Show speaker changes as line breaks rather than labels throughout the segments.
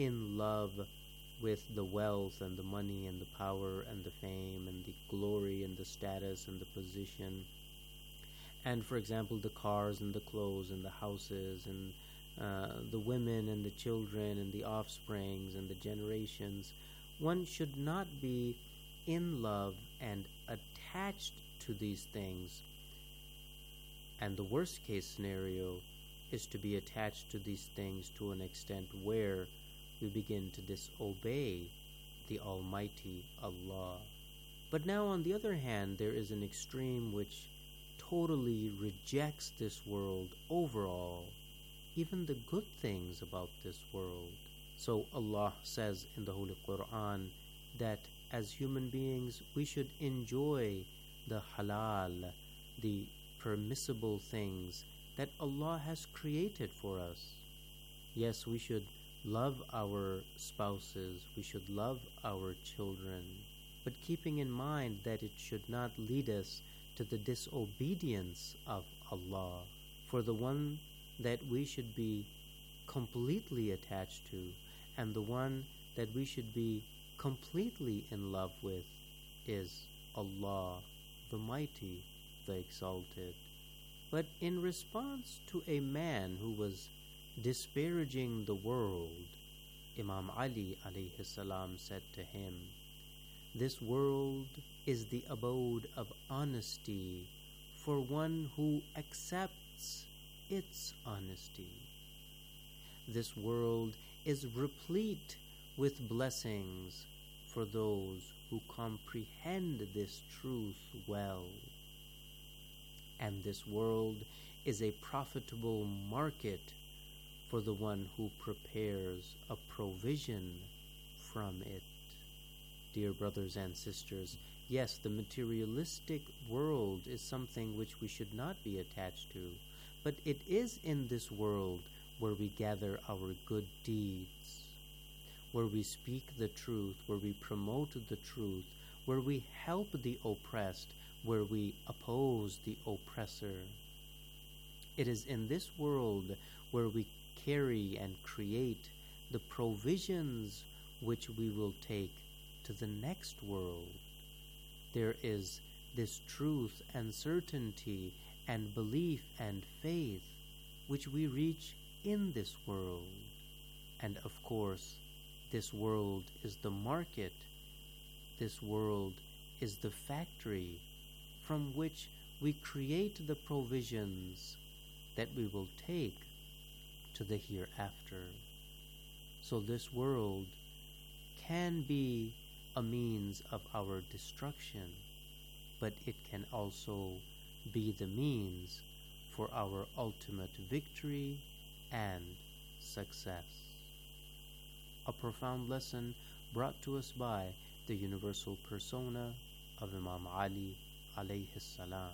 in love with the wealth and the money and the power and the fame and the glory and the status and the position, and for example the cars and the clothes and the houses and the women and the children and the offsprings and the generations. One should not be in love and attached to these things. And the worst case scenario is to be attached to these things to an extent where we begin to disobey the Almighty Allah. But now, on the other hand, there is an extreme which totally rejects this world overall, even the good things about this world. So Allah says in the Holy Quran that as human beings we should enjoy the halal, the permissible things that Allah has created for us. Yes, we should love our spouses, we should love our children, but keeping in mind that it should not lead us to the disobedience of Allah. For the one that we should be completely attached to, and the one that we should be completely in love with, is Allah, the Mighty, the Exalted. But in response to a man who was disparaging the world, Imam Ali alayhi salam said to him, "This world is the abode of honesty for one who accepts its honesty. This world is replete with blessings for those who comprehend this truth well. And this world is a profitable market for the one who prepares a provision from it." Dear brothers and sisters, yes, the materialistic world is something which we should not be attached to, but it is in this world where we gather our good deeds, where we speak the truth, where we promote the truth, where we help the oppressed, where we oppose the oppressor. It is in this world where we carry and create the provisions which we will take to the next world. There is this truth and certainty and belief and faith which we reach in this world. And of course, this world is the market. This world is the factory from which we create the provisions that we will take to the hereafter. So this world can be a means of our destruction, but it can also be the means for our ultimate victory and success. A profound lesson brought to us by the universal persona of Imam Ali alayhi salam.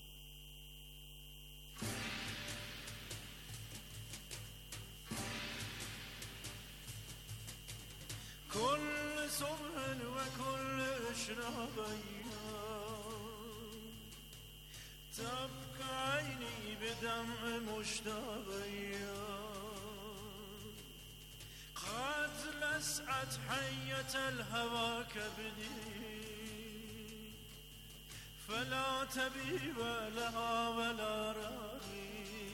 كل صبح وكل إشراق تبكى عيني بدمع مشتاق قد لسعت حية الهوى كبدي فلا تبيب لها ولا راغي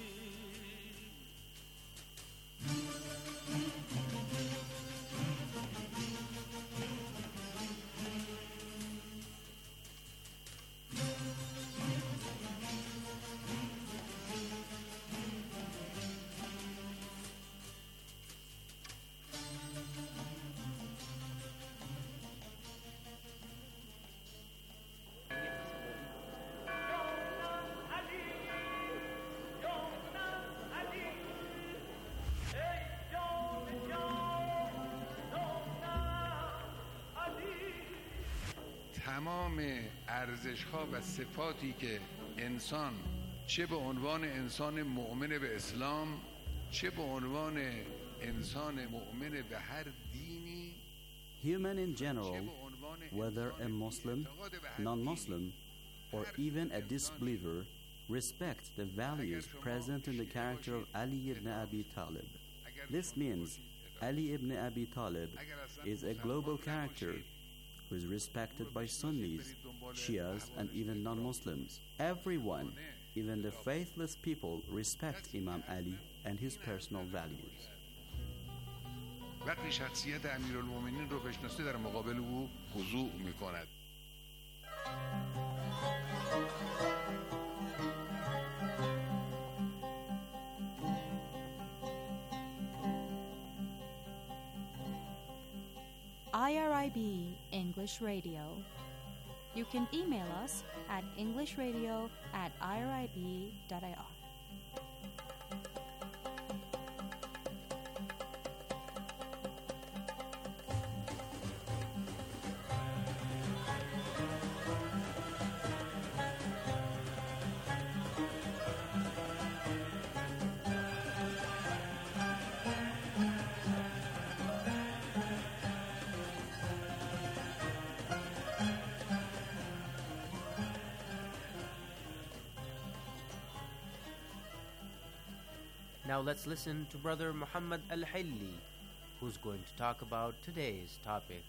تمام ارزش‌ها و صفاتی که انسان چه به عنوان انسان مؤمن به اسلام چه به عنوان انسان مؤمن به هر دینی
Human in general, whether a Muslim, non-Muslim, or even a disbeliever, respect the values present in the character of Ali ibn Abi Talib. This means Ali ibn Abi Talib is a global character who is respected by Sunnis, Shias, and even non-Muslims. Everyone, even the faithless people, respect Imam Ali and his personal values.
وقتی شخصیت امیرالمومنین رو بشناسه در مقابل او خضوع میکند.
IRIB English Radio. You can email us at englishradio@irib.ir.
Now let's listen to Brother Muhammad Al-Hilli, who's going to talk about today's topic.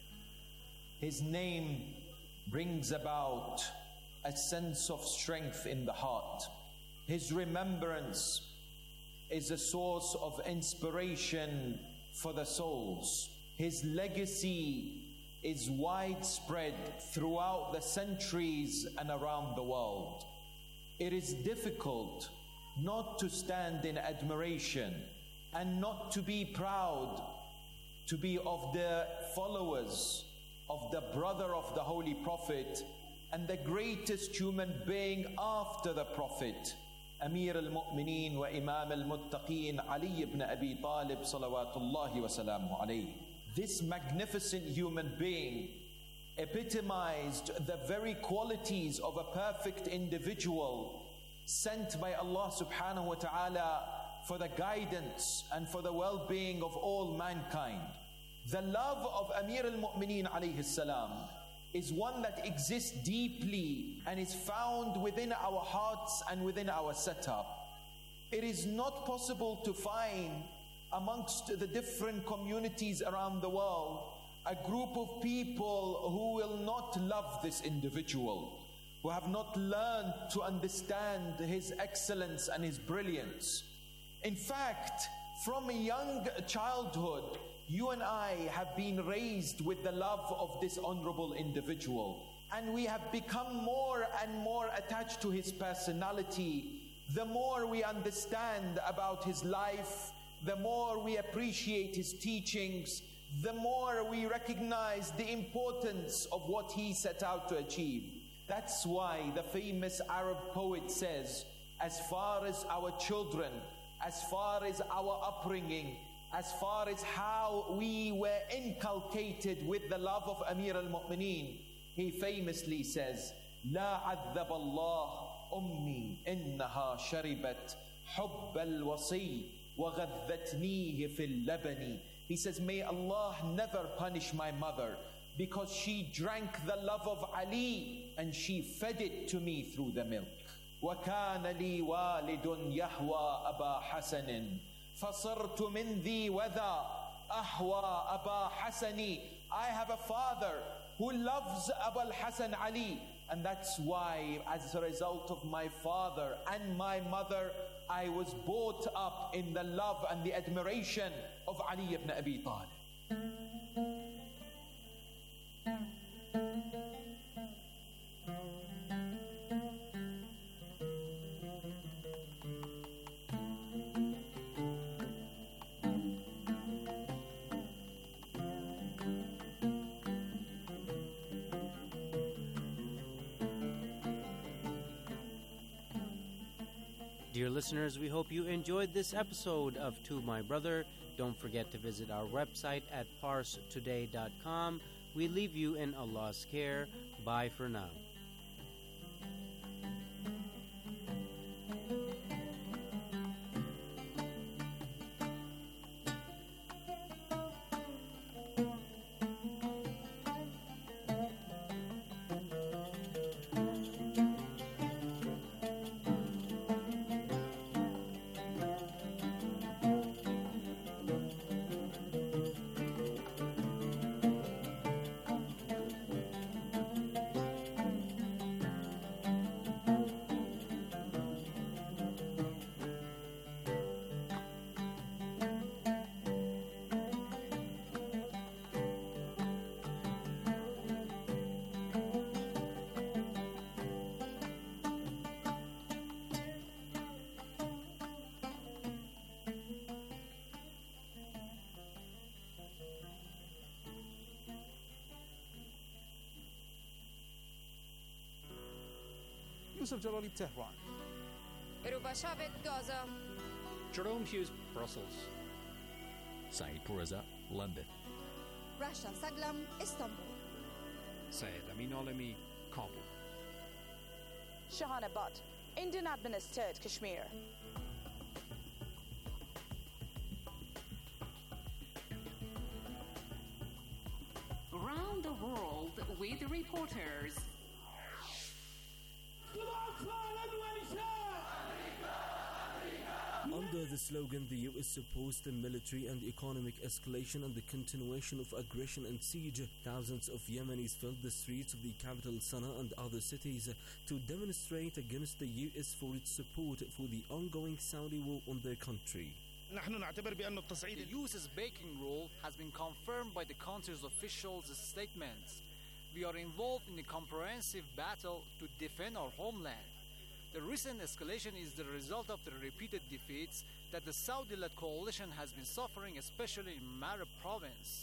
His name brings about a sense of strength in the heart. His remembrance is a source of inspiration for the souls. His legacy is widespread throughout the centuries and around the world. It is difficult not to stand in admiration and not to be proud to be of the followers of the brother of the Holy Prophet and the greatest human being after the Prophet, Amir al-Mu'mineen wa Imam al-Muttaqeen Ali ibn Abi Talib salawatullahi wa salamu alayhi. This magnificent human being epitomized the very qualities of a perfect individual sent by Allah subhanahu wa ta'ala for the guidance and for the well-being of all mankind. The love of Amir al-Mu'mineen alayhi salam is one that exists deeply and is found within our hearts and within our setup. It is not possible to find amongst the different communities around the world a group of people who will not love this individual, who have not learned to understand his excellence and his brilliance. In fact, from a young childhood, you and I have been raised with the love of this honorable individual, and we have become more and more attached to his personality. The more we understand about his life, the more we appreciate his teachings, the more we recognize the importance of what he set out to achieve. That's why the famous Arab poet says, as far as our children, as far as our upbringing, as far as how we were inculcated with the love of Amir al-Mu'mineen, he famously says, لا عذب الله أمي إنها شربت حب الوصي وغذتنيه في اللبن. He says, may Allah never punish my mother, because she drank the love of Ali and she fed it to me through the milk. وَكَانَ لِي وَالِدٌ يَهْوَى أَبَا حَسَنٍ فَصِرْتُ مِنْ ذِي وَذَا أَهْوَى أَبَا حَسَنِ. I have a father who loves Abu al-Hasan Ali, and that's why, as a result of my father and my mother, I was brought up in the love and the admiration of Ali ibn Abi Talib.
Dear listeners, we hope you enjoyed this episode of To My Brother. Don't forget to visit our website at parstoday.com. We leave you in Allah's care. Bye for now.
Yusuf Jalali, Tehran.
Rubashavit, Gaza.
Jerome Hughes, Brussels.
Saeed Pourreza, London.
Rasha Saglam, Istanbul.
Syed Amin Alami, Kabul.
Shahana Butt, Indian administered Kashmir.
Around the world with reporters.
Under the slogan, the U.S. opposed the military and economic escalation and the continuation of aggression and siege, thousands of Yemenis filled the streets of the capital Sana'a and other cities to demonstrate against the U.S. for its support for the ongoing Saudi war on their country.
The U.S.'s baking rule has been confirmed by the country's officials' statements. We are involved in a comprehensive battle to defend our homeland. The recent escalation is the result of the repeated defeats that the Saudi-led coalition has been suffering, especially in Marib province.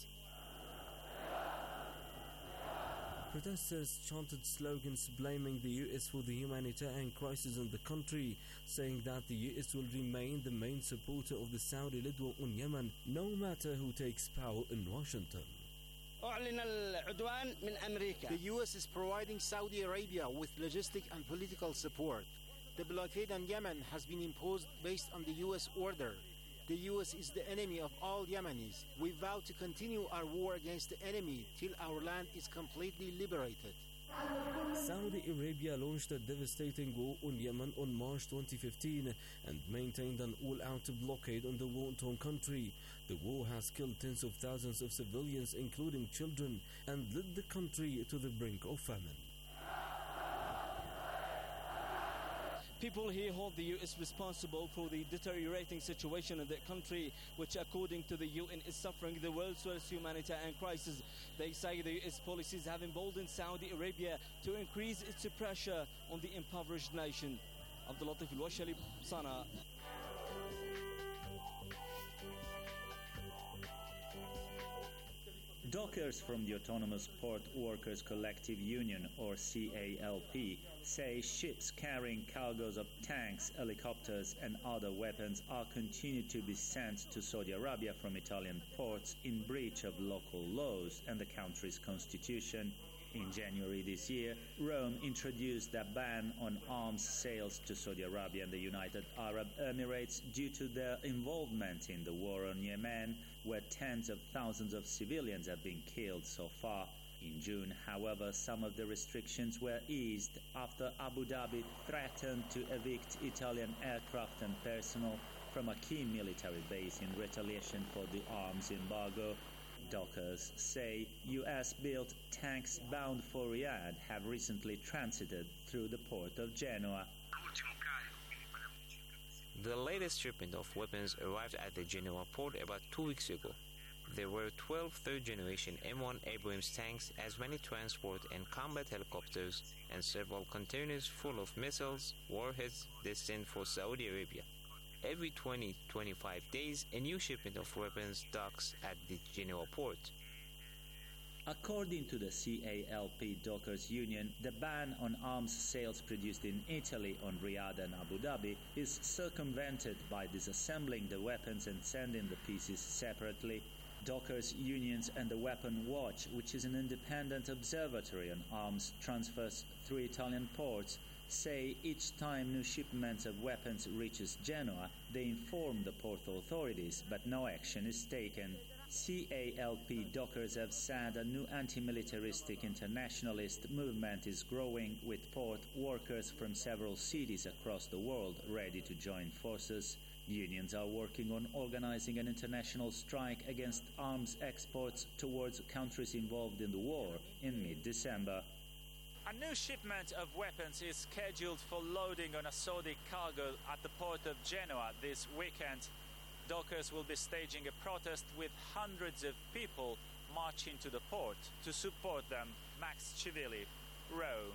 Protesters chanted slogans blaming the U.S. for the humanitarian crisis in the country, saying that the U.S. will remain the main supporter of the Saudi-led war on Yemen, no matter who takes power in Washington.
The U.S. is providing Saudi Arabia with logistic and political support. The blockade on Yemen has been imposed based on the U.S. order. The U.S. is the enemy of all Yemenis. We vow to continue our war against the enemy till our land is completely liberated.
Saudi Arabia launched a devastating war on Yemen on March 2015 and maintained an all-out blockade on the war-torn country. The war has killed tens of thousands of civilians, including children, and led the country to the brink of famine.
People here hold the U.S. responsible for the deteriorating situation in their country, which according to the UN is suffering the world's worst humanitarian crisis. They say the U.S. policies have emboldened Saudi Arabia to increase its pressure on the impoverished nation. Abdul Latif Al-Washali, Sana'a.
Dockers from the Autonomous Port Workers Collective Union, or CALP, say ships carrying cargoes of tanks, helicopters and other weapons are continued to be sent to Saudi Arabia from Italian ports in breach of local laws and the country's constitution. In January this year, Rome introduced a ban on arms sales to Saudi Arabia and the United Arab Emirates due to their involvement in the war on Yemen, where tens of thousands of civilians have been killed so far. In June, however, some of the restrictions were eased after Abu Dhabi threatened to evict Italian aircraft and personnel from a key military base in retaliation for the arms embargo. Dockers say US-built tanks bound for Riyadh have recently transited through the port of Genoa.
The latest shipment of weapons arrived at the Genoa port about 2 weeks ago. There were 12 third-generation M1 Abrams tanks, as many transport and combat helicopters, and several containers full of missiles, warheads destined for Saudi Arabia. Every 20-25 days, a new shipment of weapons docks at the Genoa port.
According to the CALP Dockers Union, the ban on arms sales produced in Italy on Riyadh and Abu Dhabi is circumvented by disassembling the weapons and sending the pieces separately. Dockers Unions and the Weapon Watch, which is an independent observatory on arms transfers through Italian ports, say each time new shipments of weapons reaches Genoa, they inform the port authorities, but no action is taken. CALP Dockers have said a new anti-militaristic internationalist movement is growing, with port workers from several cities across the world ready to join forces. Unions are working on organizing an international strike against arms exports towards countries involved in the war in mid-December.
A new shipment of weapons is scheduled for loading on a Saudi cargo at the port of Genoa this weekend. Dockers will be staging a protest with hundreds of people marching to the port. To support them, Max Civilli, Rome.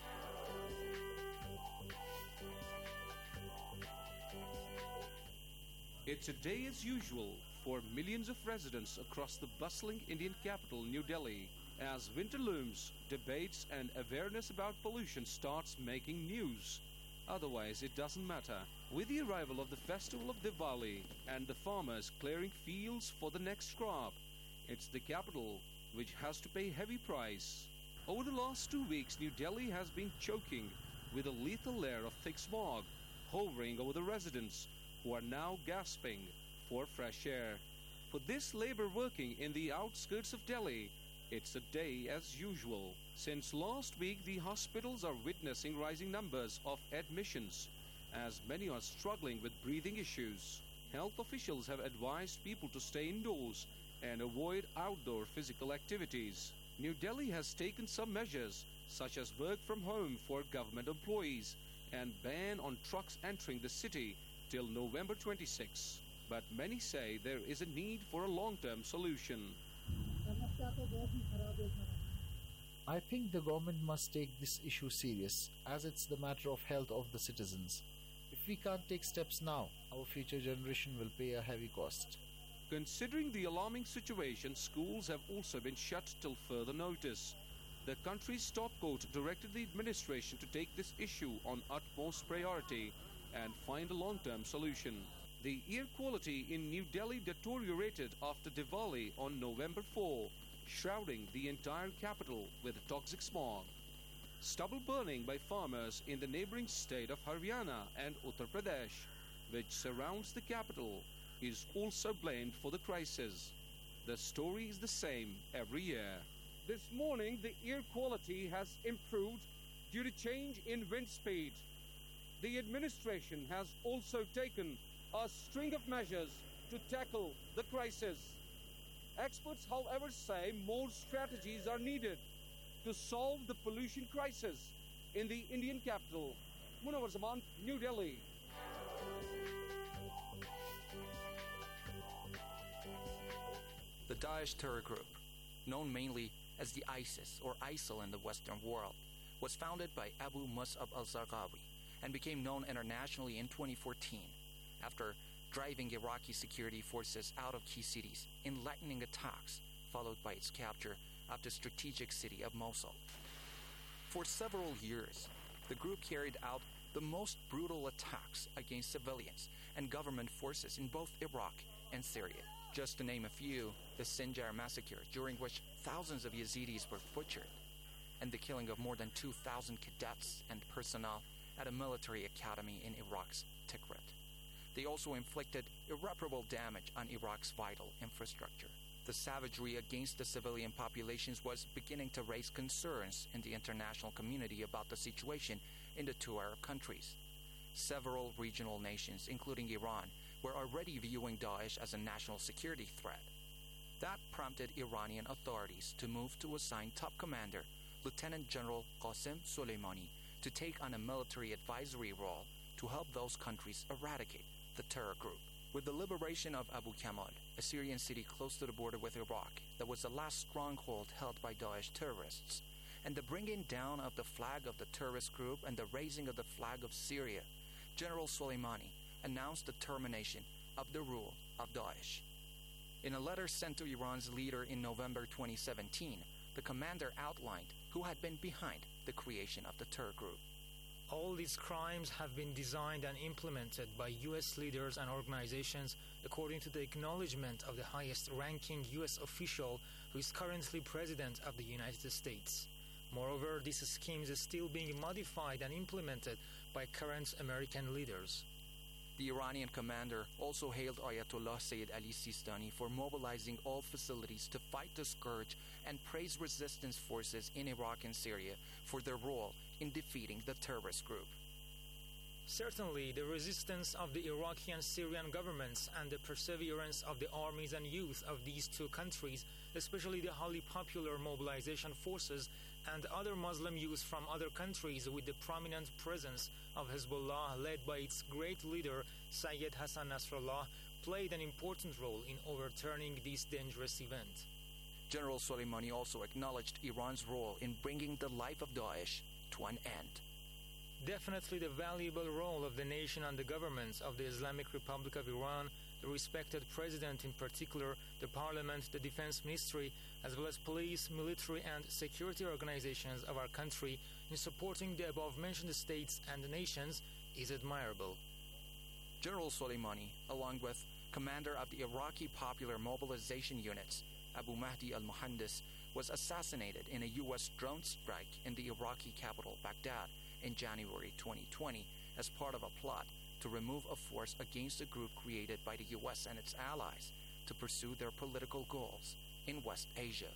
It's a day as usual for millions of residents across the bustling Indian capital, New Delhi.
As winter looms, debates and awareness about pollution starts making news. Otherwise, it doesn't matter. With the arrival of the festival of Diwali and the farmers clearing fields for the next crop, it's the capital which has to pay heavy price. Over the last 2 weeks, New Delhi has been choking with a lethal layer of thick smog hovering over the residents who are now gasping for fresh air. For this labor working in the outskirts of Delhi, it's a day as usual. Since last week, the hospitals are witnessing rising numbers of admissions, as many are struggling with breathing issues. Health officials have advised people to stay indoors and avoid outdoor physical activities. New Delhi has taken some measures, such as work from home for government employees and ban on trucks entering the city till November 26. But many say there is a need for a long-term solution.
I think the government must take this issue serious, as it's the matter of health of the citizens. If we can't take steps now, our future generation will pay a heavy cost.
Considering the alarming situation, schools have also been shut till further notice. The country's top court directed the administration to take this issue on utmost priority and find a long-term solution. The air quality in New Delhi deteriorated after Diwali on November 4, shrouding the entire capital with toxic smog. Stubble burning by farmers in the neighboring state of Haryana and Uttar Pradesh, which surrounds the capital, is also blamed for the crisis. The story is the same every year. This morning, the air quality has improved due to change in wind speed. The administration has also taken a string of measures to tackle the crisis. Experts, however, say more strategies are needed to solve the pollution crisis in the Indian capital. Munawar Zaman, New Delhi.
The Daesh terror group, known mainly as the ISIS or ISIL in the Western world, was founded by Abu Mus'ab al-Zarqawi and became known internationally in 2014 after driving Iraqi security forces out of key cities in lightning attacks, followed by its capture of the strategic city of Mosul. For several years, the group carried out the most brutal attacks against civilians and government forces in both Iraq and Syria. Just to name a few, the Sinjar massacre, during which thousands of Yazidis were butchered, and the killing of more than 2,000 cadets and personnel at a military academy in Iraq's Tikrit. They also inflicted irreparable damage on Iraq's vital infrastructure. The savagery against the civilian populations was beginning to raise concerns in the international community about the situation in the two Arab countries. Several regional nations, including Iran, were already viewing Daesh as a national security threat. That prompted Iranian authorities to move to assign top commander, Lieutenant General Qasem Soleimani, to take on a military advisory role to help those countries eradicate the terror group. With the liberation of Abu Kamal, a Syrian city close to the border with Iraq that was the last stronghold held by Daesh terrorists, and the bringing down of the flag of the terrorist group and the raising of the flag of Syria, General Soleimani announced the termination of the rule of Daesh. In a letter sent to Iran's leader in November 2017, the commander outlined who had been behind the creation of the terror group.
All these crimes have been designed and implemented by U.S. leaders and organizations according to the acknowledgement of the highest-ranking U.S. official who is currently President of the United States. Moreover, these schemes are still being modified and implemented by current American leaders.
The Iranian commander also hailed Ayatollah Sayyid Ali Sistani for mobilizing all facilities to fight the scourge and praised resistance forces in Iraq and Syria for their role in defeating the terrorist group.
Certainly, the resistance of the Iraqi and Syrian governments and the perseverance of the armies and youth of these two countries, especially the highly popular mobilization forces and other Muslim youth from other countries with the prominent presence of Hezbollah led by its great leader Sayyid Hassan Nasrallah, played an important role in overturning this dangerous event.
General Soleimani also acknowledged Iran's role in bringing the life of Daesh to an end.
Definitely the valuable role of the nation and the governments of the Islamic Republic of Iran the respected president in particular, the parliament, the defense ministry, as well as police, military and security organizations of our country in supporting the above-mentioned states and nations is admirable.
General Soleimani, along with commander of the Iraqi Popular Mobilization Units, Abu Mahdi al-Muhandis, was assassinated in a U.S. drone strike in the Iraqi capital, Baghdad, in January 2020 as part of a plot to remove a force against a group created by the U.S. and its allies to pursue their political goals in West Asia.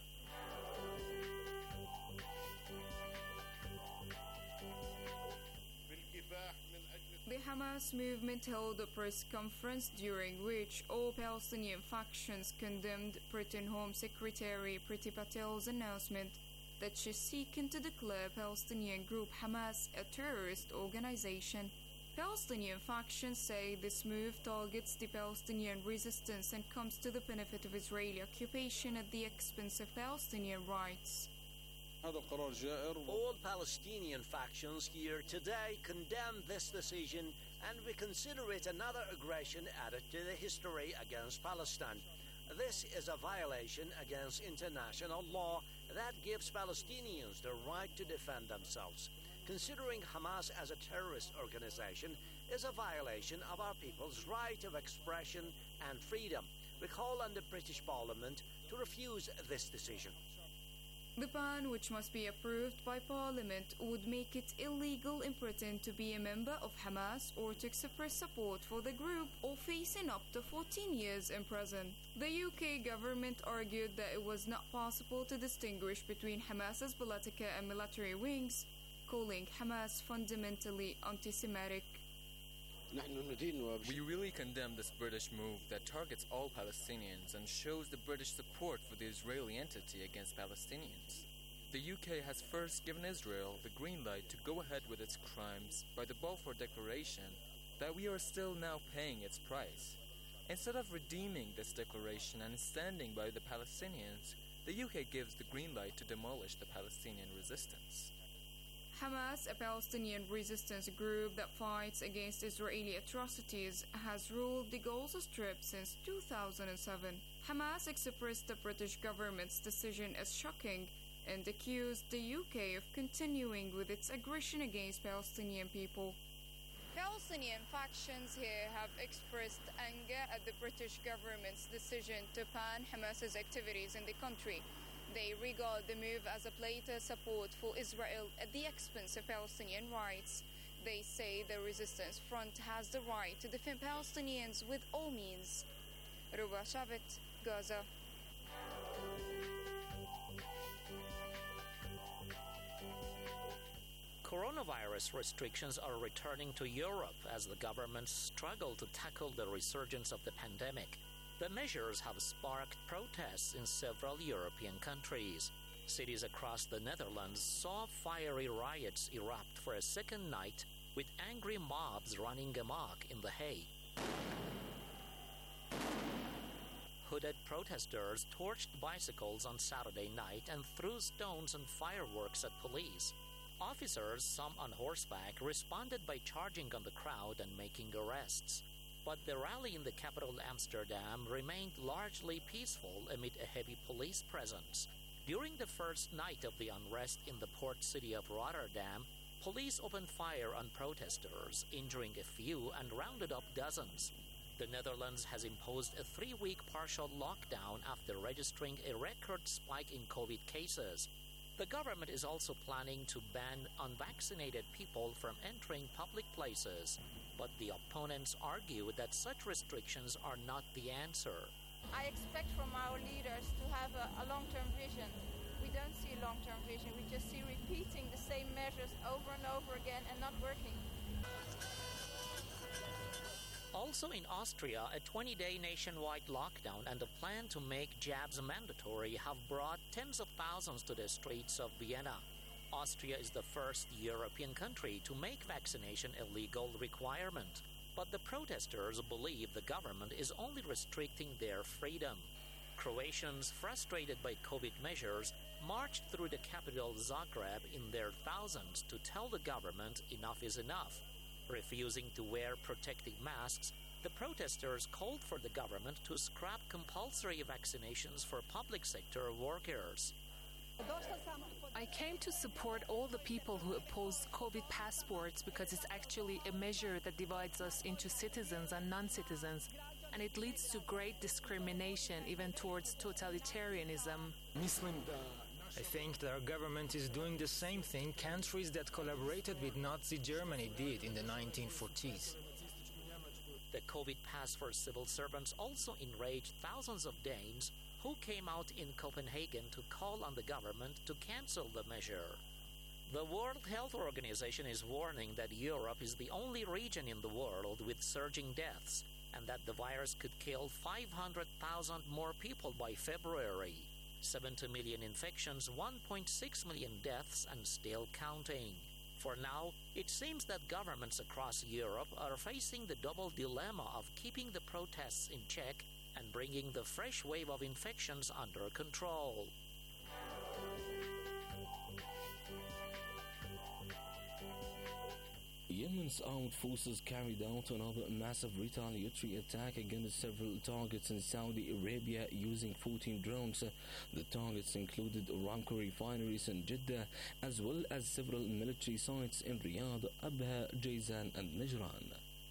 The Hamas movement held a press conference during which all Palestinian factions condemned Britain Home Secretary Priti Patel's announcement that she's seeking to declare Palestinian group Hamas a terrorist organization. Palestinian factions say this move targets the Palestinian resistance and comes to the benefit of Israeli occupation at the expense of Palestinian rights.
All Palestinian factions here today condemn this decision, and we consider it another aggression added to the history against Palestine. This is a violation against international law that gives Palestinians the right to defend themselves. Considering Hamas as a terrorist organization is a violation of our people's right of expression and freedom. We call on the British Parliament to refuse this decision.
The ban, which must be approved by Parliament, would make it illegal in Britain to be a member of Hamas or to express support for the group, or facing up to 14 years in prison. The UK government argued that it was not possible to distinguish between Hamas's political and military wings, calling Hamas fundamentally anti-Semitic.
We really condemn this British move that targets all Palestinians and shows the British support for the Israeli entity against Palestinians. The UK has first given Israel the green light to go ahead with its crimes by the Balfour Declaration, that we are still now paying its price. Instead of redeeming this declaration and standing by the Palestinians, the UK gives the green light to demolish the Palestinian resistance.
Hamas, a Palestinian resistance group that fights against Israeli atrocities, has ruled the Gaza Strip since 2007. Hamas expressed the British government's decision as shocking and accused the UK of continuing with its aggression against Palestinian people. Palestinian factions here have expressed anger at the British government's decision to ban Hamas's activities in the country. They regard the move as a play to support for Israel at the expense of Palestinian rights. They say the resistance front has the right to defend Palestinians with all means. Ruba Shabit, Gaza.
Coronavirus restrictions are returning to Europe as the governments struggle to tackle the resurgence of the pandemic. The measures have sparked protests in several European countries. Cities across the Netherlands saw fiery riots erupt for a second night, with angry mobs running amok in The Hague. Hooded protesters torched bicycles on Saturday night and threw stones and fireworks at police. Officers, some on horseback, responded by charging on the crowd and making arrests. But the rally in the capital Amsterdam remained largely peaceful amid a heavy police presence. During the first night of the unrest in the port city of Rotterdam, police opened fire on protesters, injuring a few and rounded up dozens. The Netherlands has imposed a 3-week partial lockdown after registering a record spike in COVID cases. The government is also planning to ban unvaccinated people from entering public places. But the opponents argue that such restrictions are not the answer.
I expect from our leaders to have a long-term vision. We don't see long-term vision. We just see repeating the same measures over and over again and not working.
Also in Austria, a 20-day nationwide lockdown and a plan to make jabs mandatory have brought tens of thousands to the streets of Vienna. Austria is the first European country to make vaccination a legal requirement. But the protesters believe the government is only restricting their freedom. Croatians, frustrated by COVID measures, marched through the capital Zagreb in their thousands to tell the government enough is enough. Refusing to wear protective masks, The protesters called for the government to scrap compulsory vaccinations for public sector workers.
I came to support all the people who oppose COVID passports because it's actually a measure that divides us into citizens and non-citizens, and it leads to great discrimination even towards totalitarianism.
I think that our government is doing the same thing countries that collaborated with Nazi Germany did in the 1940s.
The COVID pass for civil servants also enraged thousands of Danes who came out in Copenhagen to call on the government to cancel the measure. The World Health Organization is warning that Europe is the only region in the world with surging deaths, and that the virus could kill 500,000 more people by February. 70 million infections, 1.6 million deaths, and still counting. For now, it seems that governments across Europe are facing the double dilemma of keeping the protests in check and bringing the fresh wave of infections under control.
Yemen's armed forces carried out another massive retaliatory attack against several targets in Saudi Arabia using 14 drones. The targets included Aramco refineries in Jeddah, as well as several military sites in Riyadh, Abha, Jazan, and Najran.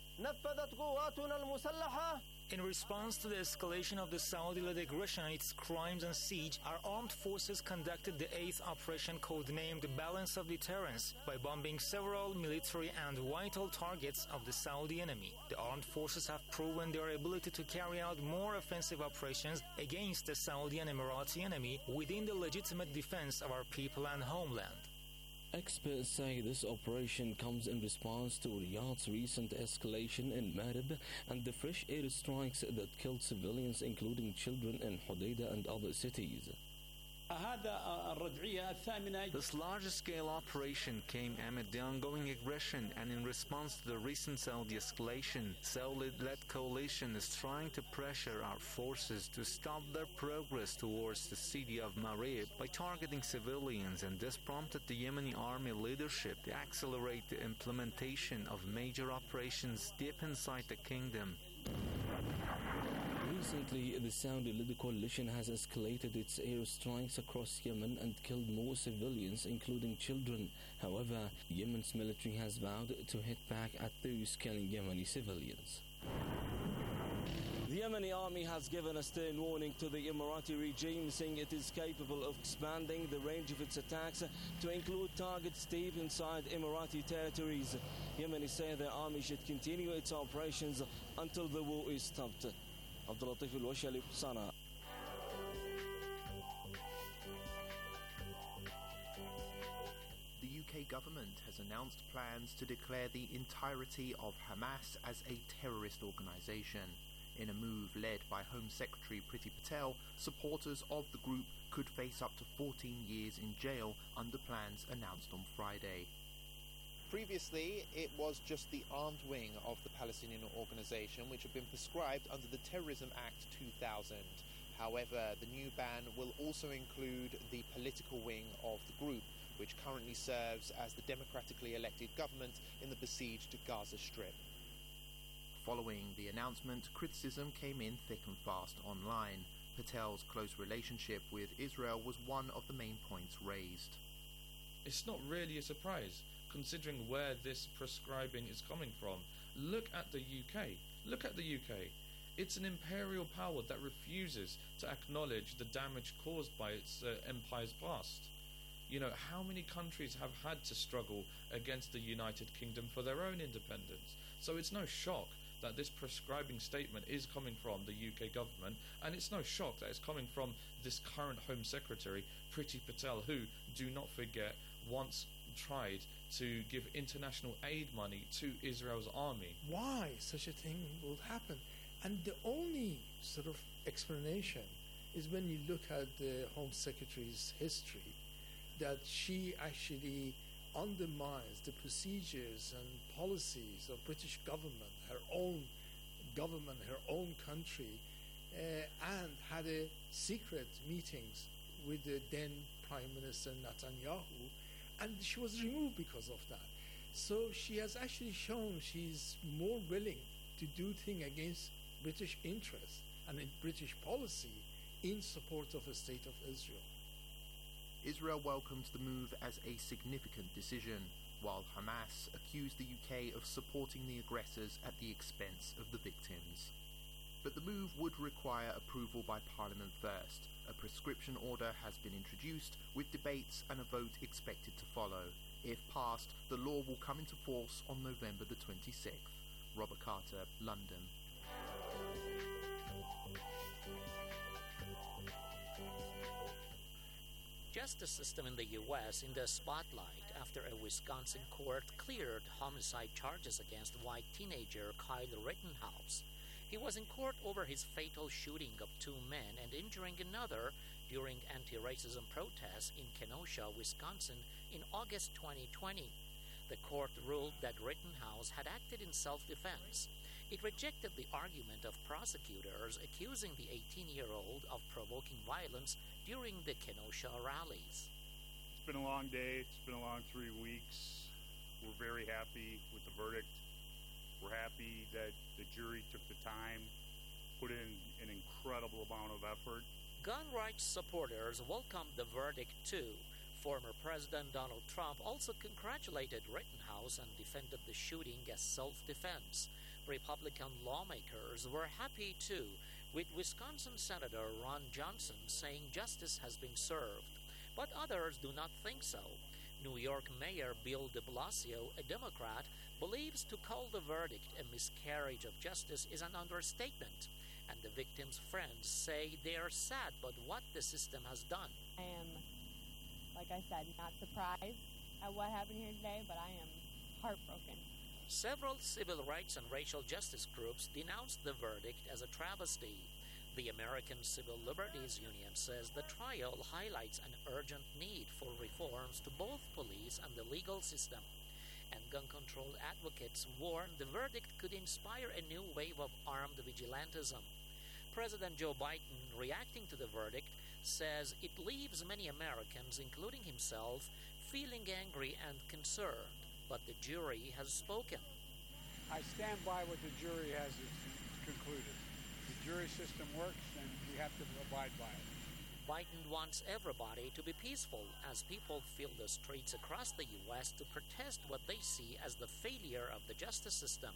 In response to the escalation of the Saudi-led aggression and its crimes and siege, our armed forces conducted the 8th operation codenamed Balance of Deterrence by bombing several military and vital targets of the Saudi enemy. The armed forces have proven their ability to carry out more offensive operations against the Saudi and Emirati enemy within the legitimate defense of our people and homeland.
Experts say this operation comes in response to Riyadh's recent escalation in Marib and the fresh airstrikes that killed civilians, including children, in Hodeidah and other cities.
This large-scale operation came amid the ongoing aggression and in response to the recent Saudi escalation. Saudi-led coalition is trying to pressure our forces to stop their progress towards the city of Marib by targeting civilians, and this prompted the Yemeni army leadership to accelerate the implementation of major operations deep inside the kingdom.
Recently, the Saudi-led coalition has escalated its airstrikes across Yemen and killed more civilians, including children. However, Yemen's military has vowed to hit back at those killing Yemeni civilians.
The Yemeni army has given a stern warning to the Emirati regime, saying it is capable of expanding the range of its attacks to include targets deep inside Emirati territories. Yemenis say their army should continue its operations until the war is stopped. Abdul Latif Al-Washali, Sana.
The UK government has announced plans to declare the entirety of Hamas as a terrorist organisation. In a move led by Home Secretary Priti Patel, supporters of the group could face up to 14 years in jail under plans announced on Friday.
Previously, it was just the armed wing of the Palestinian organisation which had been prescribed under the Terrorism Act 2000. However, the new ban will also include the political wing of the group, which currently serves as the democratically elected government in the besieged Gaza Strip.
Following the announcement, criticism came in thick and fast online. Patel's close relationship with Israel was one of the main points raised.
It's not really a surprise, considering where this prescribing is coming from. Look at the UK. Look at the UK. It's an imperial power that refuses to acknowledge the damage caused by its empire's past. You know, how many countries have had to struggle against the United Kingdom for their own independence? So it's no shock that this prescribing statement is coming from the UK government, and it's no shock that it's coming from this current Home Secretary, Priti Patel, who, do not forget, once tried to give international aid money to Israel's army.
Why such a thing will happen? And the only sort of explanation is when you look at the Home Secretary's history, that she actually undermines the procedures and policies of British government, her own country, and had secret meetings with the then Prime Minister Netanyahu, and she was removed because of that. So she has actually shown she's more willing to do things against British interests and British policy in support of the state of Israel.
Israel welcomes the move as a significant decision, while Hamas accused the UK of supporting the aggressors at the expense of the victims. But the move would require approval by Parliament first. A prescription order has been introduced, with debates and a vote expected to follow. If passed, the law will come into force on November the 26th. Robert Carter, London.
Justice system in the U.S. in the spotlight after a Wisconsin court cleared homicide charges against white teenager Kyle Rittenhouse. He was in court over his fatal shooting of 2 men and injuring another during anti-racism protests in Kenosha, Wisconsin in August 2020. The court ruled that Rittenhouse had acted in self-defense. It rejected the argument of prosecutors accusing the 18-year-old of provoking violence during the Kenosha rallies.
It's been a long day. It's been a long 3 weeks. We're very happy with the verdict. We're happy that the jury took the time, put in an incredible amount of effort.
Gun rights supporters welcomed the verdict too. Former President Donald Trump also congratulated Rittenhouse and defended the shooting as self-defense. Republican lawmakers were happy too, with Wisconsin Senator Ron Johnson saying justice has been served. But others do not think so. New York Mayor Bill de Blasio, a Democrat, believes to call the verdict a miscarriage of justice is an understatement. And the victims' friends say they are sad about what the system has done.
I am, like I said, not surprised at what happened here today, but I am heartbroken.
Several civil rights and racial justice groups denounced the verdict as a travesty. The American Civil Liberties Union says the trial highlights an urgent need for reforms to both police and the legal system. And gun control advocates warn the verdict could inspire a new wave of armed vigilantism. President Joe Biden, reacting to the verdict, says it leaves many Americans, including himself, feeling angry and concerned. But the jury has spoken.
I stand by what the jury has concluded. The jury system works and we have to abide by it.
Biden wants everybody to be peaceful as people fill the streets across the U.S. to protest what they see as the failure of the justice system.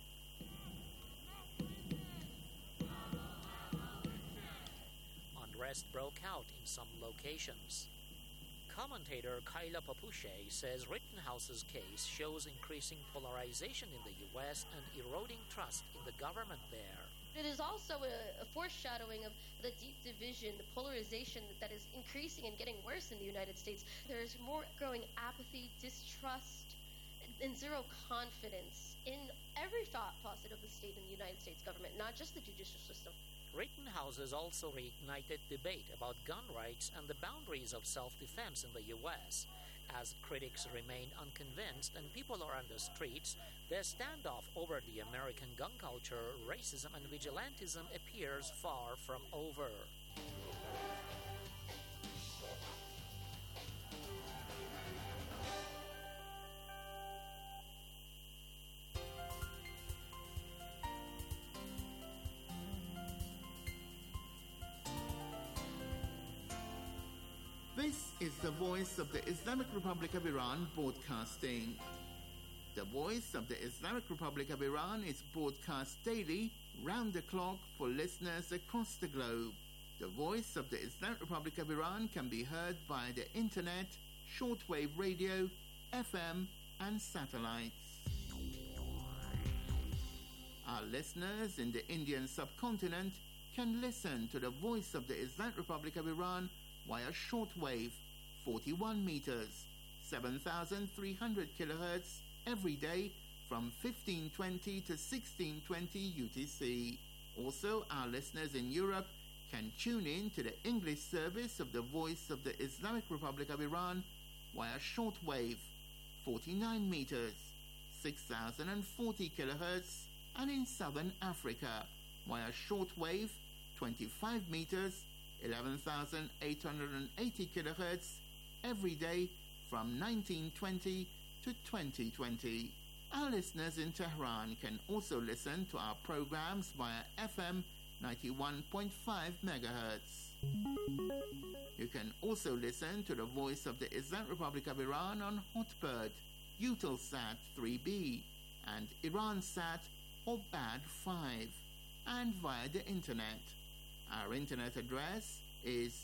Unrest broke out in some locations. Commentator Kyla Papuche says Rittenhouse's case shows increasing polarization in the U.S. and eroding trust in the government there.
It is also a foreshadowing of the deep division, the polarization that is increasing and getting worse in the United States. There is more growing apathy, distrust, and zero confidence in every facet of the state and the United States government, not just the judicial system.
Rittenhouse has also reignited debate about gun rights and the boundaries of self-defense in the U.S. As critics remain unconvinced and people are on the streets, the standoff over the American gun culture, racism, and vigilantism appears far from over.
This is the voice of the Islamic Republic of Iran broadcasting. The voice of the Islamic Republic of Iran is broadcast daily, round the clock, for listeners across the globe. The voice of the Islamic Republic of Iran can be heard via the internet, shortwave radio, FM, and satellites. Our listeners in the Indian subcontinent can listen to the voice of the Islamic Republic of Iran via shortwave, 41 meters, 7,300 kilohertz, every day from 1520 to 1620 UTC. Also, our listeners in Europe can tune in to the English service of the Voice of the Islamic Republic of Iran via shortwave, 49 meters, 6,040 kilohertz, and in Southern Africa via shortwave, 25 meters, 11,880 kilohertz, every day from 1920 to 2020. Our listeners in Tehran can also listen to our programs via FM 91.5 MHz. You can also listen to the Voice of the Islamic Republic of Iran on Hotbird, Eutelsat 3B, and Iransat or BAD 5, and via the internet. Our internet address is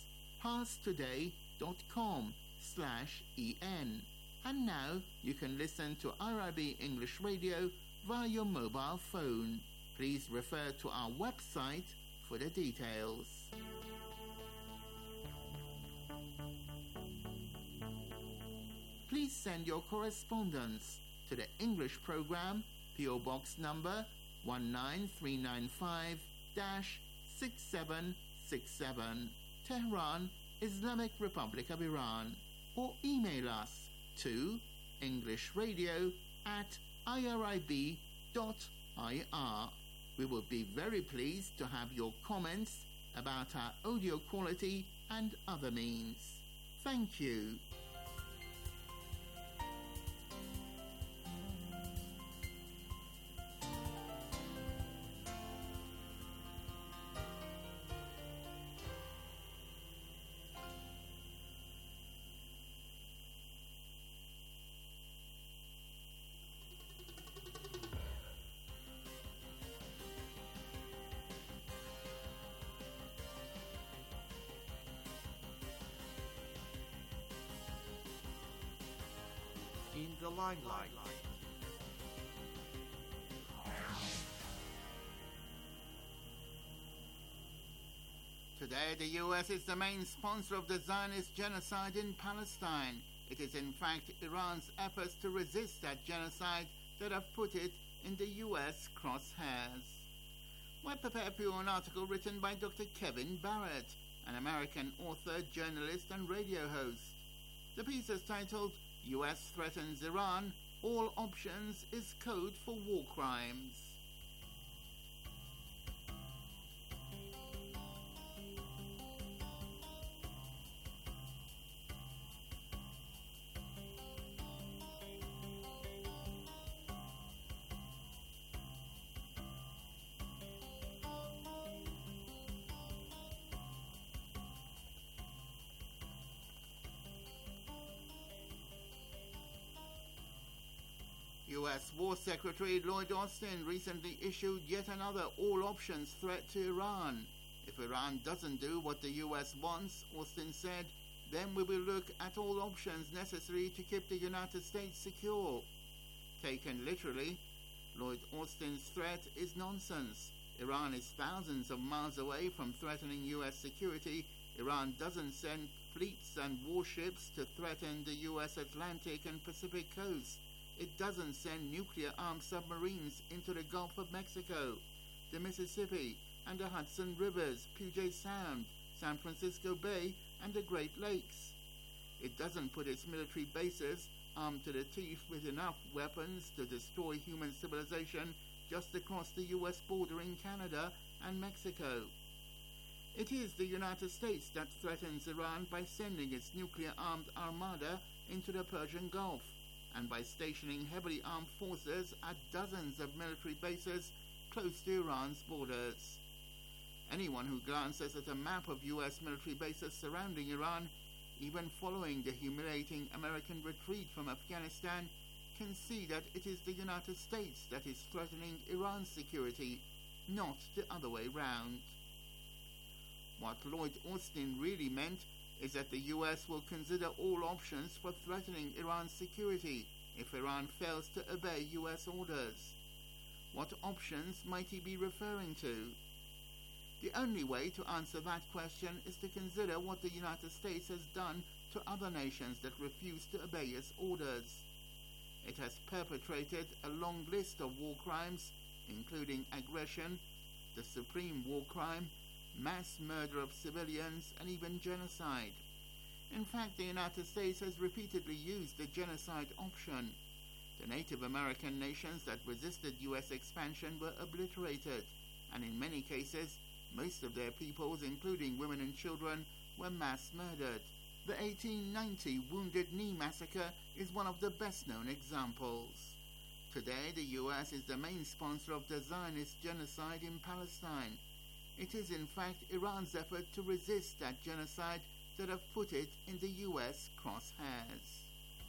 parstoday.com/en. And now you can listen to IRIB English Radio via your mobile phone. Please refer to our website for the details. Please send your correspondence to the English program, PO Box number 19395-6767, Tehran, Islamic Republic of Iran, or email us to englishradio@irib.ir. We will be very pleased to have your comments about our audio quality and other means. Thank you.
In the limelight. Today, the US is the main sponsor of the Zionist genocide in Palestine. It is in fact Iran's efforts to resist that genocide that have put it in the US crosshairs. I prepared for you an article written by Dr. Kevin Barrett, an American author, journalist, and radio host. The piece is titled US Threatens Iran, All Options is Code for War Crimes. U.S. War Secretary Lloyd Austin recently issued yet another all-options threat to Iran. If Iran doesn't do what the U.S. wants, Austin said, then we will look at all options necessary to keep the United States secure. Taken literally, Lloyd Austin's threat is nonsense. Iran is thousands of miles away from threatening U.S. security. Iran doesn't send fleets and warships to threaten the U.S. Atlantic and Pacific coast. It doesn't send nuclear-armed submarines into the Gulf of Mexico, the Mississippi and the Hudson Rivers, Puget Sound, San Francisco Bay, and the Great Lakes. It doesn't put its military bases armed to the teeth with enough weapons to destroy human civilization just across the U.S. border in Canada and Mexico. It is the United States that threatens Iran by sending its nuclear-armed armada into the Persian Gulf, and by stationing heavily armed forces at dozens of military bases close to Iran's borders. Anyone who glances at a map of U.S. military bases surrounding Iran, even following the humiliating American retreat from Afghanistan, can see that it is the United States that is threatening Iran's security, not the other way round. What Lloyd Austin really meant is that the U.S. will consider all options for threatening Iran's security if Iran fails to obey U.S. orders. What options might he be referring to? The only way to answer that question is to consider what the United States has done to other nations that refuse to obey its orders. It has perpetrated a long list of war crimes, including aggression, the supreme war crime, mass murder of civilians, and even genocide. In fact, the United States has repeatedly used the genocide option. The Native American nations that resisted U.S. expansion were obliterated, and in many cases, most of their peoples, including women and children, were mass murdered. The 1890 Wounded Knee Massacre is one of the best-known examples.
Today, the US is the main sponsor of the Zionist genocide in Palestine. It is in fact Iran's effort to resist that genocide that have put it in the US crosshairs.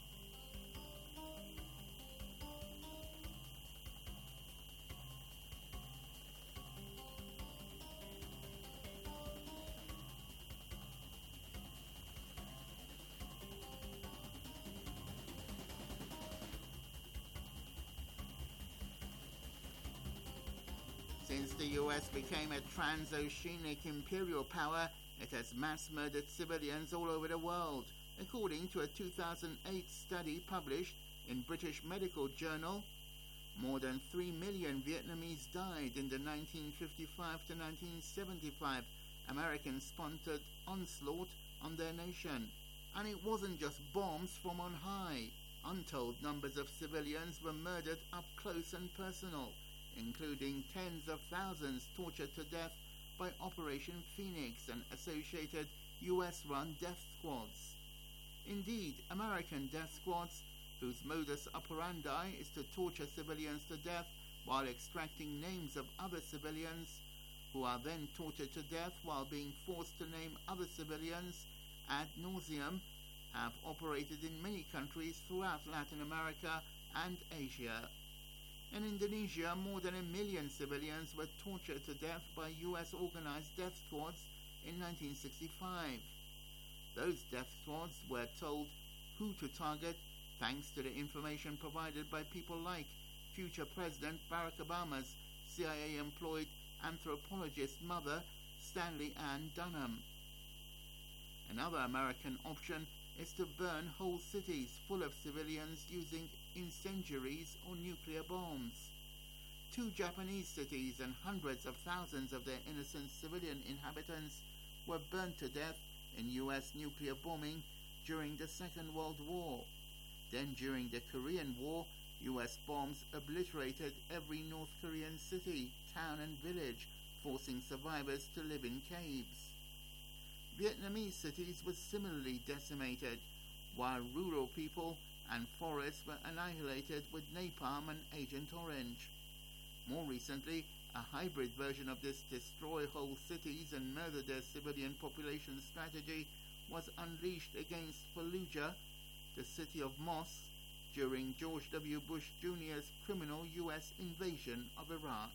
Since the US became a transoceanic imperial power, it has mass murdered civilians all over the world. According to a 2008 study published in British Medical Journal, more than 3 million Vietnamese died in the 1955 to 1975 American-sponsored onslaught on their nation. And it wasn't just bombs from on high. Untold numbers of civilians were murdered up close and personal, including tens of thousands tortured to death by Operation Phoenix and associated US-run death squads. Indeed, American death squads, whose modus operandi is to torture civilians to death while extracting names of other civilians, who are then tortured to death while being forced to name other civilians ad nauseum, have operated in many countries throughout Latin America and Asia. In Indonesia, more than 1 million civilians were tortured to death by US organized death squads in 1965. Those death squads were told who to target thanks to the information provided by people like future President Barack Obama's CIA-employed anthropologist mother, Stanley Ann Dunham. Another American option is to burn whole cities full of civilians using incendiaries or nuclear bombs. 2 Japanese cities and hundreds of thousands of their innocent civilian inhabitants were burnt to death in US nuclear bombing during the Second World War. Then during the Korean War, US bombs obliterated every North Korean city, town and village, forcing survivors to live in caves. Vietnamese cities were similarly decimated, while rural people and forests were annihilated with napalm and Agent Orange. More recently, a hybrid version of this destroy whole cities and murder their civilian population strategy was unleashed against Fallujah, the city of mosques, during George W. Bush Jr.'s criminal U.S. invasion of Iraq.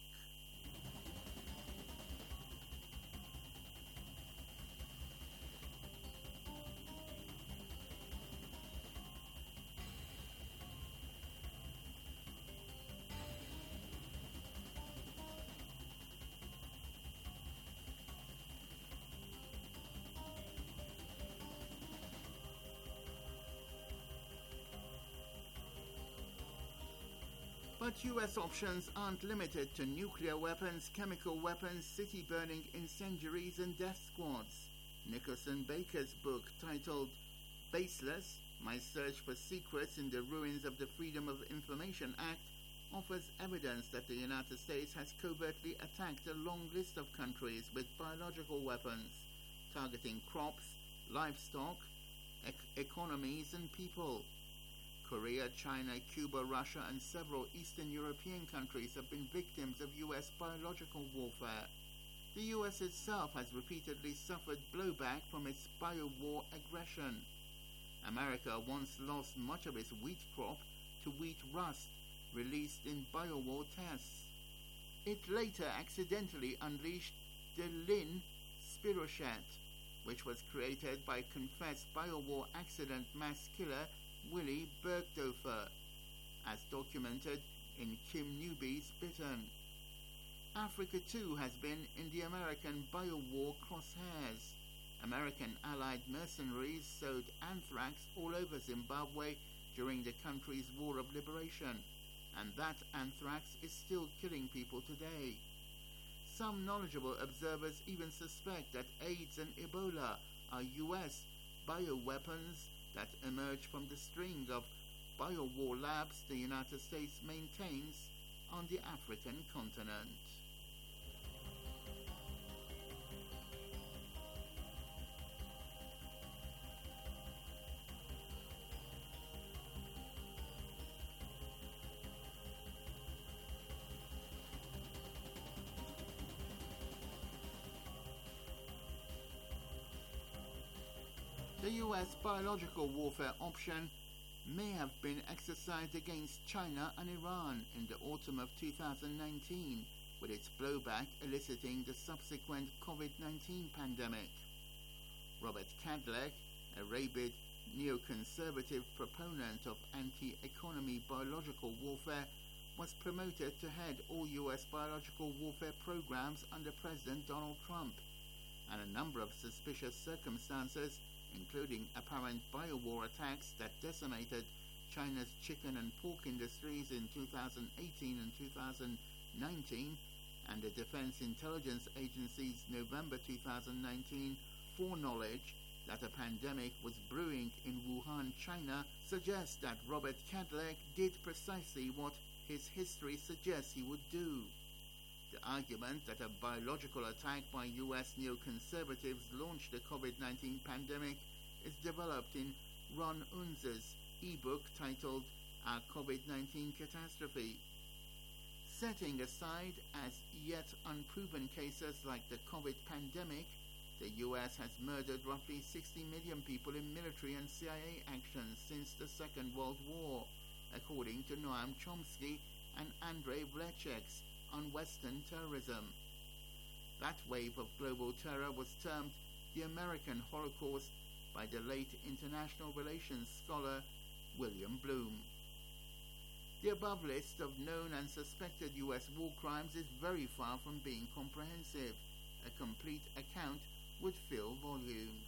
But US options aren't limited to nuclear weapons, chemical weapons, city-burning incendiaries and death squads. Nicholson Baker's book titled Baseless, My Search for Secrets in the Ruins of the Freedom of Information Act offers evidence that the United States has covertly attacked a long list of countries with biological weapons, targeting crops, livestock, economies and people. Korea, China, Cuba, Russia, and several Eastern European countries have been victims of U.S. biological warfare. The U.S. itself has repeatedly suffered blowback from its bio-war aggression. America once lost much of its wheat crop to wheat rust released in bio-war tests. It later accidentally unleashed the Lynn Spirochete, which was created by confessed bio-war accident mass killer Willy Bergdorfer, as documented in Kim Newby's Bitten. Africa too has been in the American bio-war crosshairs. American allied mercenaries sowed anthrax all over Zimbabwe during the country's war of liberation, and that anthrax is still killing people today. Some knowledgeable observers even suspect that AIDS and Ebola are US bioweapons that emerge from the string of bio-war labs the United States maintains on the African continent. US biological warfare option may have been exercised against China and Iran in the autumn of 2019, with its blowback eliciting the subsequent COVID-19 pandemic. Robert Kadlec, a rabid neoconservative proponent of anti-economy biological warfare, was promoted to head all US biological warfare programs under President Donald Trump, and a number of suspicious circumstances, including apparent biowar attacks that decimated China's chicken and pork industries in 2018 and 2019, and the Defense Intelligence Agency's November 2019 foreknowledge that a pandemic was brewing in Wuhan, China, suggests that Robert Kadlec did precisely what his history suggests he would do. The argument that a biological attack by US neoconservatives launched the COVID-19 pandemic is developed in Ron Unz's e-book titled Our COVID-19 Catastrophe. Setting aside as yet unproven cases like the COVID pandemic, the US has murdered roughly 60 million people in military and CIA actions since the Second World War, according to Noam Chomsky and Andrei Vlecek's on Western terrorism. That wave of global terror was termed the American Holocaust by the late international relations scholar William Bloom. The above list of known and suspected US war crimes is very far from being comprehensive. A complete account would fill volumes.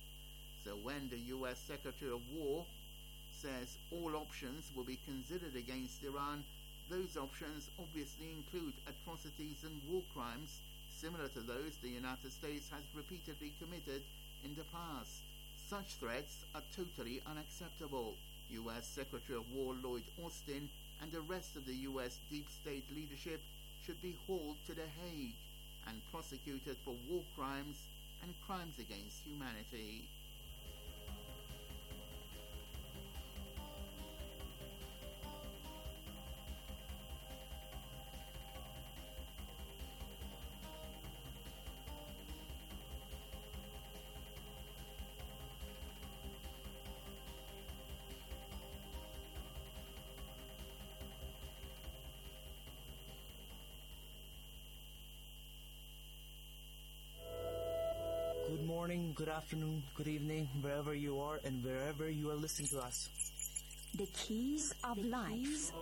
So when the US Secretary of War says all options will be considered against Iran, those options obviously include atrocities and war crimes similar to those the United States has repeatedly committed in the past. Such threats are totally unacceptable. US Secretary of War Lloyd Austin and the rest of the US deep state leadership should be hauled to The Hague and prosecuted for war crimes and crimes against humanity.
Good morning, good afternoon, good evening, wherever you are and wherever you are listening to us.
The Keys of Life.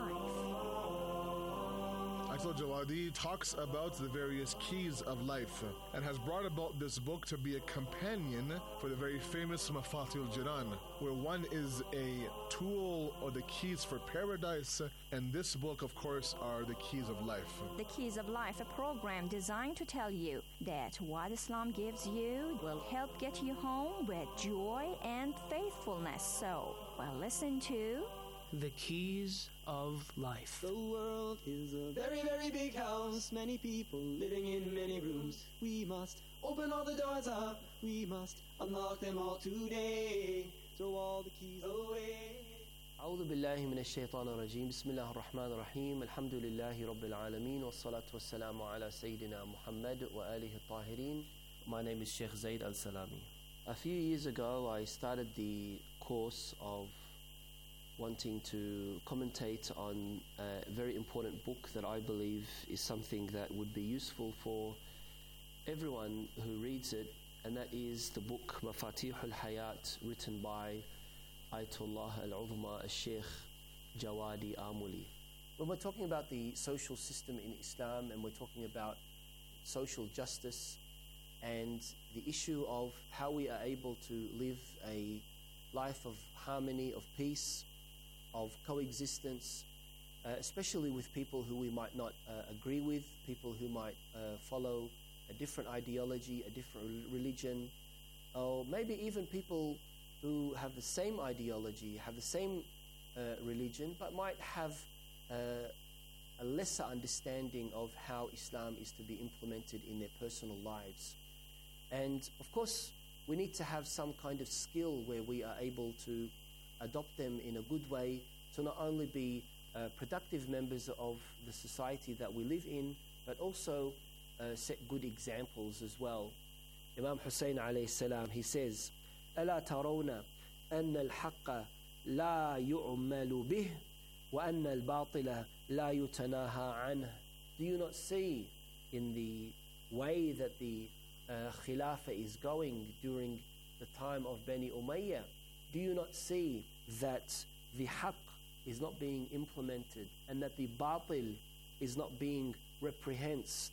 Ayatollah Jawadi talks about the various keys of life and has brought about this book to be a companion for the very famous Mafatih al-Jinan, where one is a tool or the keys for paradise, and this book, of course, are the keys of life.
The Keys of Life, a program designed to tell you that what Islam gives you will help get you home with joy and faithfulness. So, well, listen to
The Keys of Life.
The world is a very, very big house. Many people living in many rooms. We must open all the doors up. We must unlock them all today. Throw all the keys away.
أعوذ بالله من الشيطان الرجيم بسم الله الرحمن الرحيم الحمد لله رب العالمين والصلاة والسلام على سيدنا محمد وآله الطاهرين. My name is Sheikh Zaid Al-Salami. A few years ago I started the course of wanting to commentate on a very important book that I believe is something that would be useful for everyone who reads it, and that is the book Mafatih al-Hayat, written by Ayatollah al-Uzma al-Sheikh Jawadi Amuli. When we're talking about the social system in Islam and we're talking about social justice and the issue of how we are able to live a life of harmony, of peace, of coexistence, especially with people who we might not agree with, people who might follow a different ideology, a different religion, or maybe even people who have the same ideology, have the same religion, but might have a lesser understanding of how Islam is to be implemented in their personal lives. And of course, we need to have some kind of skill where we are able to adopt them in a good way to not only be productive members of the society that we live in, but also set good examples as well. Imam Hussein alayhi salam, he says,
ألا ترون أن الحق لا يعمل به وأن الباطل لا يتناهى عنه. Do you not see in the way that the Khilafah is going during the time of Bani Umayyah, do you not see that the haqq is not being implemented and that the batil is not being reprehended?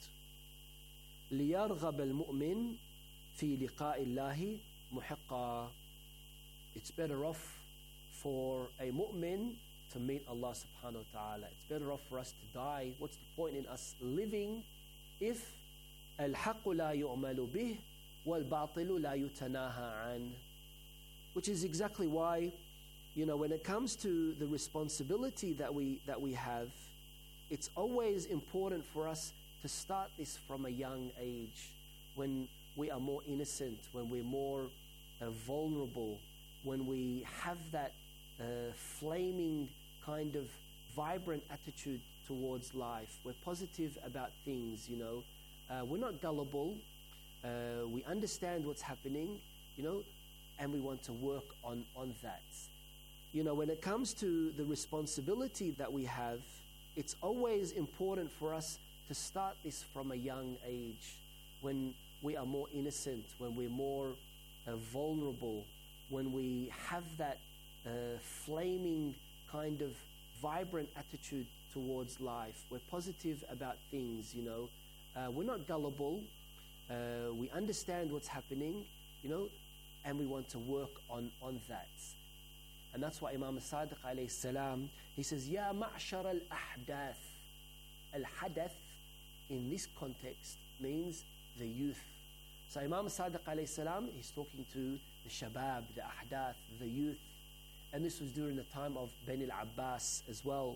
ليرغب المؤمن في لقاء الله محقا. It's better off for a mu'min to meet Allah subhanahu wa ta'ala. It's better off for us to die. What's the point in us living if الحق لا يعمل به والباطل لا يتناهى عنه? Which is exactly why, you know, when it comes to the responsibility that we have, it's always important for us to start this from a young age, when we are more innocent, when we're more vulnerable, when we have that flaming kind of vibrant attitude towards life. We're positive about things, you know. We're not gullible. We understand what's happening, you know, and we want to work on that. You know, when it comes to the responsibility that we have, it's always important for us to start this from a young age, when we are more innocent, when we're more vulnerable, when we have that flaming kind of vibrant attitude towards life. We're positive about things, you know. We're not gullible. We understand what's happening, you know, and we want to work on that. And that's why Imam Sadiq alayhi salam, he says, Ya ma'shar al-ahdath. Al-hadath in this context means the youth. So Imam Sadiq alayhi salam, he's talking to the shabab, the ahdath, the youth. And this was during the time of Bani al-Abbas as well.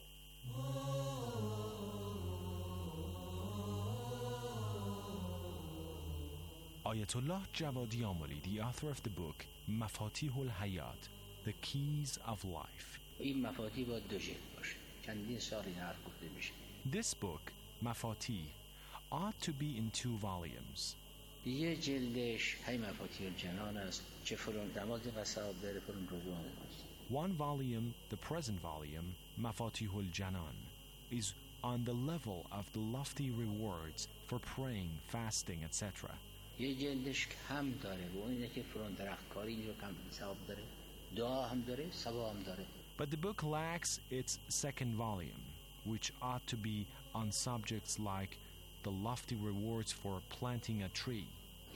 Ayatollah Jawadi Amoli, the author of the book Mafatihul Hayat, The Keys of Life. This book, Mafatih, ought to be in 2 volumes. One volume, the present volume, Mafatihul Janan, is on the level of the lofty rewards for praying, fasting, etc. But the book lacks its second volume, which ought to be on subjects like the lofty rewards for planting a tree.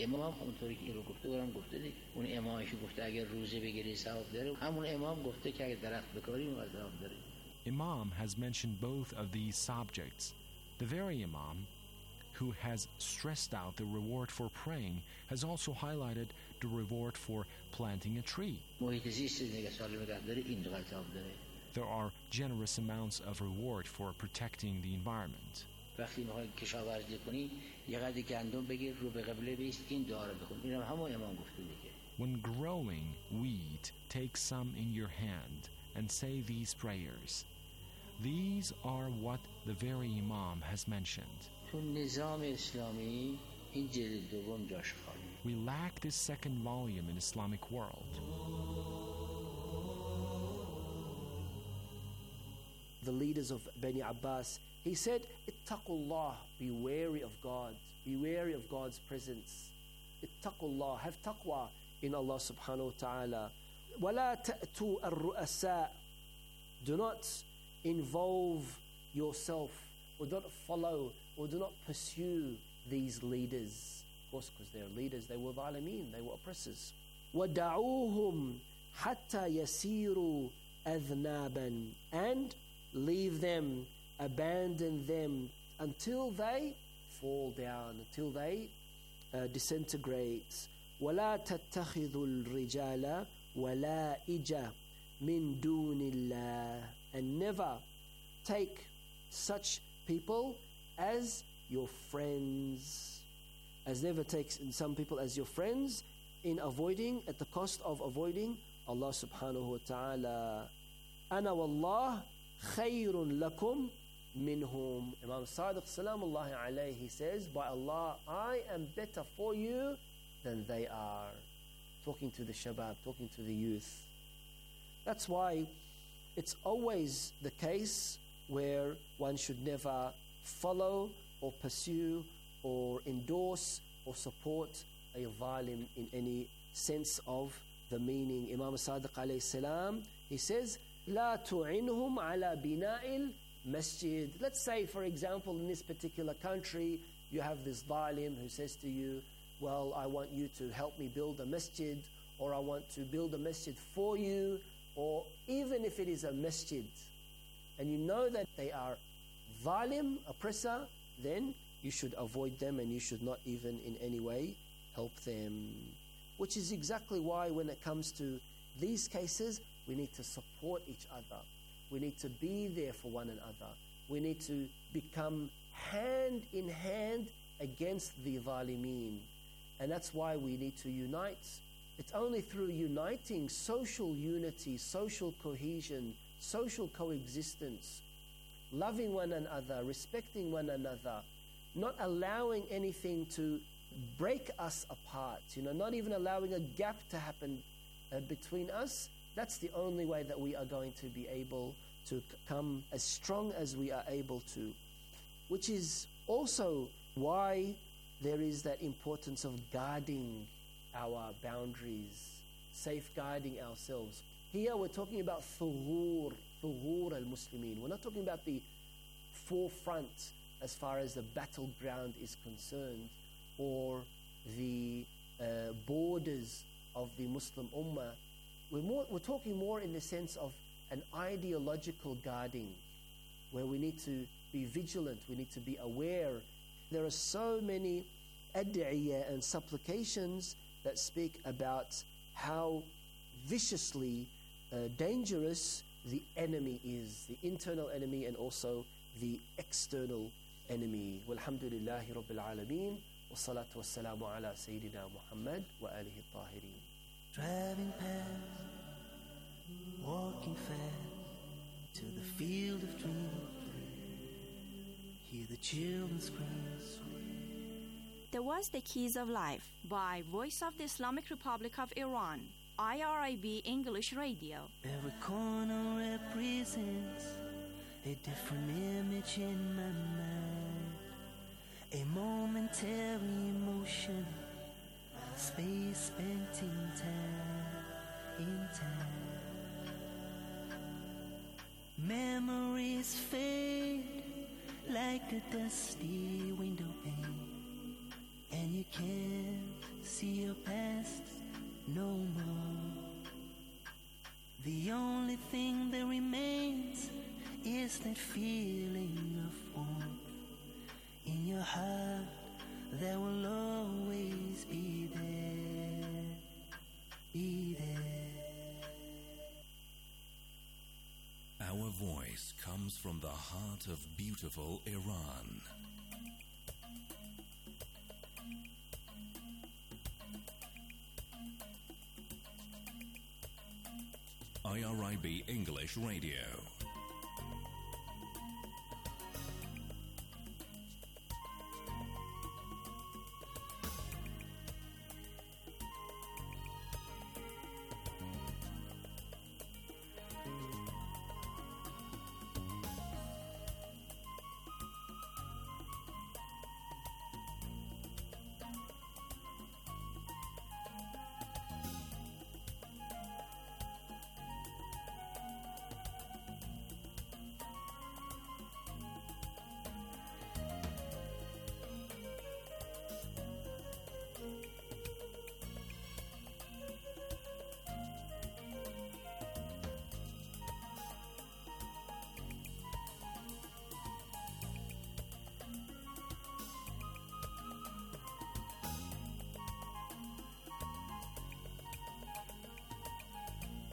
Imam has mentioned both of these subjects. The very Imam who has stressed out the reward for praying has also highlighted the reward for planting a tree. There are generous amounts of reward for protecting the environment. When growing wheat, take some in your hand and say these prayers. These are what the very Imam has mentioned. We lack this second volume in Islamic world.
The leaders of Bani Abbas, he said, Ittaqullah, be wary of God, be wary of God's presence. Ittaqullah, have taqwa in Allah subhanahu wa ta'ala. وَلَا تَأْتُوا الرُّؤَسَاء, do not involve yourself, or do not follow, or do not pursue these leaders. Of course, because they're leaders, they were zalimeen, they were oppressors. وَدَعُوهُمْ حَتَّى يَسِيرُوا أَذْنَابًا, and leave them, abandon them until they fall down, until they disintegrate. وَلَا تَتَّخِذُوا الرِّجَالَ وَلَائِجَ مِن دُونِ اللَّهِ, and never take such people as your friends. As never take some people as your friends in avoiding, at the cost of avoiding Allah subhanahu wa ta'ala. أَنَا وَاللَّهِ خَيْرٌ لَكُمْ minhum. Imam Sadiq salamullahi alayhi says, by Allah, I am better for you than they are. talking to the shabab, talking to the youth. That's why it's always the case where one should never follow or pursue or endorse or support a zalim in any sense of the meaning. Imam Sadiq alayhi salam, he says, لا تعينهم على بناء المسجد. Let's say, for example, in this particular country, you have this zalim who says to you, well, I want you to help me build a masjid, or I want to build a masjid for you, or even if it is a masjid, and you know that they are zalim, oppressor, then you should avoid them and you should not even in any way help them. Which is exactly why when it comes to these cases, we need to support each other. We need to be there for one another. We need to become hand in hand against the zalimeen. And that's why we need to unite. It's only through uniting, social unity, social cohesion, social coexistence, loving one another, respecting one another, not allowing anything to break us apart, not even allowing a gap to happen between us. That's the only way that we are going to be able to come as strong as we are able to. Which is also why there is that importance of guarding our boundaries, safeguarding ourselves. Here we're talking about thughur al-Muslimin. We're not talking about the forefront as far as the battleground is concerned, or the borders of the Muslim Ummah. We're talking more in the sense of an ideological guarding, where we need to be vigilant, we need to be aware. There are so many ad'iyah and supplications that speak about how viciously dangerous the enemy is, the internal enemy and also the external enemy. Walhamdulillahi Rabbil Alameen. Wassalatu wassalamu ala Sayyidina Muhammad wa alihi tahirin.
Driving past, walking fast to the field of dreams. Hear the children scream.
That was The Keys of Life by Voice of the Islamic Republic of Iran, IRIB English Radio.
Every corner represents a different image in my mind, a momentary emotion, space spent in time. Memories fade like a dusty window pane, and you can't see your past no more. The only thing that remains is that feeling of warmth in your heart that will always be there, be there.
Our voice comes from the heart of beautiful Iran. IRIB English Radio.